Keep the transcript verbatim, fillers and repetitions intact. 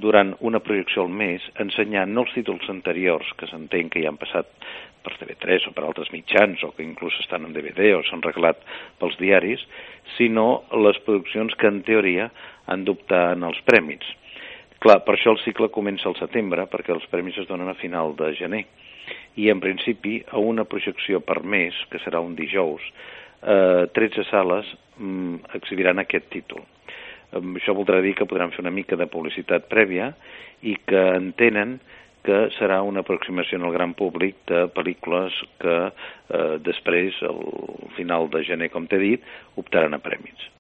durant una projecció al mes, ensenyant no els títols anteriors, que s'entén que ja han passat per T V tres o per altres mitjans, o que inclús estan en D V D o s'han regalat pels diaris, sinó les produccions que en teoria han d'optar en els prèmits. Clar, per això el cicle comença al setembre, perquè els premis es donen a final de gener. I en principi, a una projecció per mes, que serà un dijous, eh, tretze sales mm, exhibiran aquest títol. Això voldrà dir que podran fer una mica de publicitat prèvia i que entenen que serà una aproximació al gran públic de pel·lícules que eh, després, al final de gener, com t'he dit, optaran a prèmits.